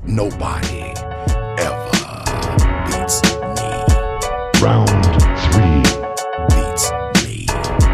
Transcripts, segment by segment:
Nobody ever beats me. Round 3. Beats me.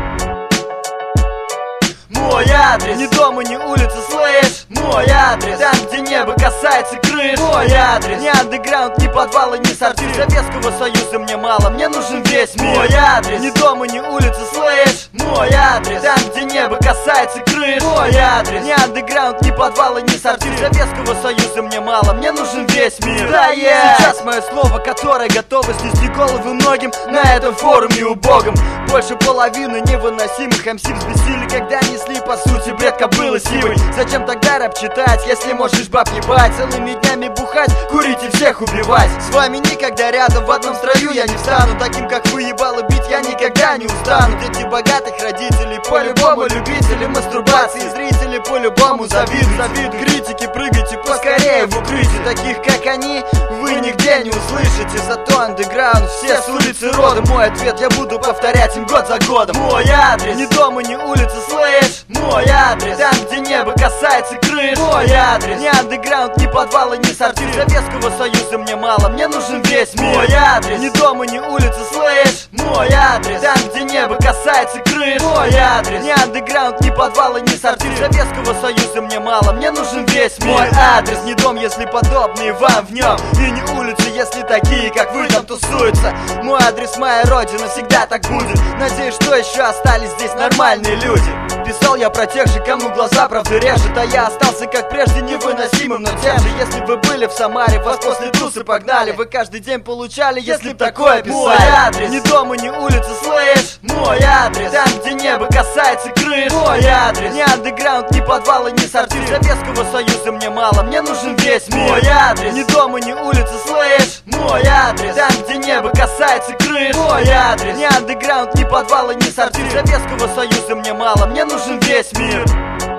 Мой адрес не дом и не улица, слышь? Мой адрес там, где небо касается крыш. Мой адрес не андеграунд, ни подвала, ни сортир. Советского Союза мне мало, мне нужен весь мир. Мой адрес не дом и не улица, слышь? Мой адрес там, где небо касается крыш. Мой адрес не андеграунд, ни подвала, ни сортир. Советского Союза мне мало, мне нужен весь мир. Да, сейчас мое слово, которое готово снести головы многим на этом форуме убогом. Больше половины невыносимых МС взбесили, когда несли по сути бред кобылы сивой. Зачем тогда рэп читать, если можешь баб ебать, целыми днями бухать, курить и всех убивать? С вами никогда рядом в одном строю я не встану. Таким как вы, ебало бить, я никогда не устану. Дети богатых родителей по-любому любители мастурбации, зрители по-любому завидуют. Критики, прыгайте поскорее в укрытие. Таких как они вы нигде не услышите. Зато андеграунд все с улицы родом. Мой ответ я буду повторять им год за годом. Мой адрес не дом и не улица, слышь? Мой адрес там, где небо касается крыш. Мой адрес не андеграунд, ни подвала, ни сортир. Советского Союза мне мало, мне нужен весь мир. Мой адрес не дом и не улица, слышь? Мой адрес там, где небо касается крыш. Мой адрес не андеграунд, ни подвала, ни сортир. Советского Союза мне мало, мне нужен весь мир. Мой адрес не дом, если подобные вам в нем, и не улицы, если такие, как вы, там тусуются. Мой адрес, моя родина, всегда так будет. Надеюсь, что еще остались здесь нормальные люди. Писал я про тех же, кому глаза правда режет, а я остался как прежде невыносимым, но тем же. Если вы были в Самаре, вас после тусы погнали, вы каждый день получали, если б такое писали. Мой адрес не дом и не улица, слышь? Мой адрес там, где небо касается крыш. Мой адрес не андеграунд, ни подвала, ни сортир. Советского Союза мне мало, мне нужен весь мир. Мой адрес не дом и не улица, слышь? Мой адрес там, где небо касается крыш. Мой адрес не андеграунд, ни подвала, ни сортир. Советского Союза мне мало, мне нужен весь мир.